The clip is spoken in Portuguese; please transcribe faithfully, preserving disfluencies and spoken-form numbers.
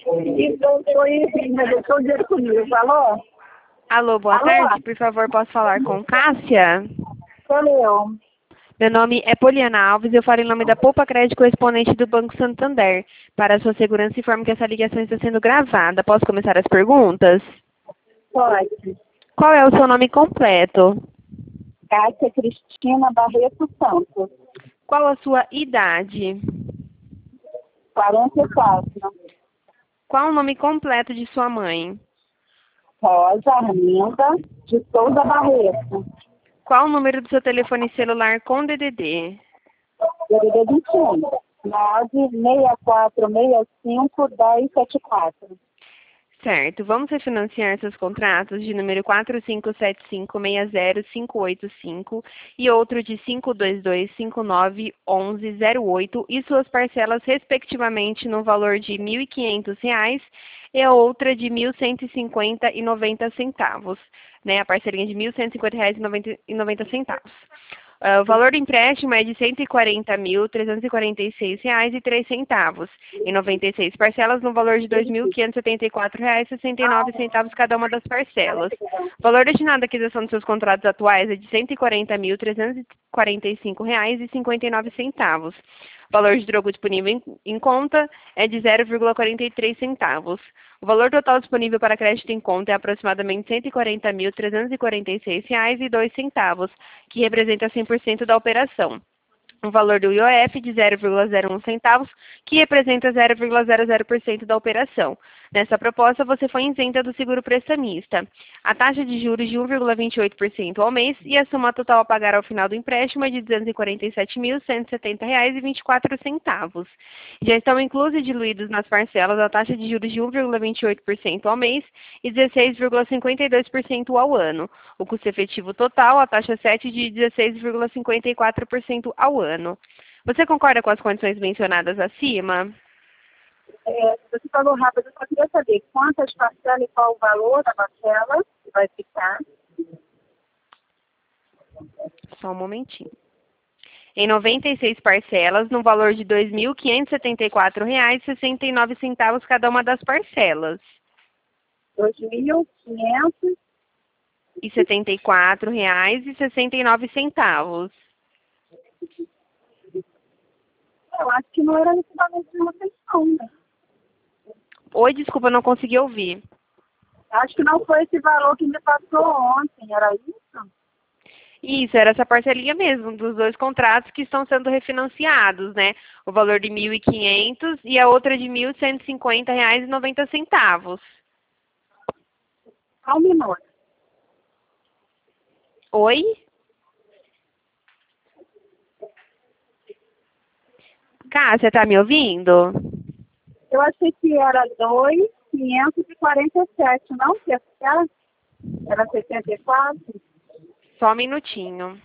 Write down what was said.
Então, foi, deixou o dinheiro comigo, falou? Alô, boa Alô? tarde. Por favor, posso falar com Cássia? Sou eu. Meu nome é Poliana Alves e eu falo em nome da Poupa Crédito Correspondente do Banco Santander. Para a sua segurança, informo que essa ligação está sendo gravada. Posso começar as perguntas? Pode. Qual é o seu nome completo? Cássia Cristina Barreto Santos. Qual a sua idade? quarenta e quatro. Qual o nome completo de sua mãe? Rosa Arminda de Souza Barreto. Qual o número do seu telefone celular com D D D? D D D vinte e um. nove seis quatro seis cinco um zero sete quatro. Certo. Vamos refinanciar seus contratos de número quatro cinco sete cinco seis zero cinco oito cinco e outro de cinco dois dois cinco nove um um zero oito e suas parcelas respectivamente no valor de mil e quinhentos reais e a outra de mil cento e cinquenta e noventa centavos, né? A parcelinha de mil cento e cinquenta reais e noventa centavos. Uh, o valor do empréstimo é de cento e quarenta mil, trezentos e quarenta e seis reais e três centavos, em noventa e seis parcelas no valor de dois mil quinhentos e setenta e quatro reais e sessenta e nove centavos cada uma das parcelas. O valor destinado à aquisição dos seus contratos atuais é de cento e quarenta mil, trezentos e quarenta e cinco reais e cinquenta e nove centavos. O valor de drogo disponível em, em conta é de zero vírgula quarenta e três centavos. O valor total disponível para crédito em conta é aproximadamente cento e quarenta mil, trezentos e quarenta e seis reais e dois centavos, que representa cem por cento da operação. O valor do I O F de zero vírgula zero um centavos, que representa zero vírgula zero zero por cento da operação. Nessa proposta, você foi isenta do seguro prestamista. A taxa de juros de um vírgula vinte e oito por cento ao mês e a soma total a pagar ao final do empréstimo é de duzentos e quarenta e sete mil, cento e setenta reais e vinte e quatro centavos. Já estão inclusos e diluídos nas parcelas a taxa de juros de um vírgula vinte e oito por cento ao mês e dezesseis vírgula cinquenta e dois por cento ao ano. O custo efetivo total, a taxa sete de dezesseis vírgula cinquenta e quatro por cento ao ano. Você concorda com as condições mencionadas acima? É, você falou rápido, eu só queria saber quantas parcelas e qual o valor da parcela que vai ficar. Só um momentinho. Em noventa e seis parcelas, no valor de dois mil quinhentos e setenta e quatro reais e sessenta e nove centavos cada uma das parcelas. dois mil quinhentos E setenta e quatro reais e sessenta e nove centavos. Eu acho que não era esse valor de vocês, não, né? Oi, desculpa, não consegui ouvir. Acho que não foi esse valor que me passou ontem, era isso? Isso, era essa parcelinha mesmo, dos dois contratos que estão sendo refinanciados, né? O valor de mil e quinhentos e a outra de mil cento e cinquenta reais e noventa centavos. Só um minuto. Oi? Cássia, tá me ouvindo? Eu achei que era dois mil quinhentos e quarenta e sete, não? Que era era setenta e quatro? Só um minutinho.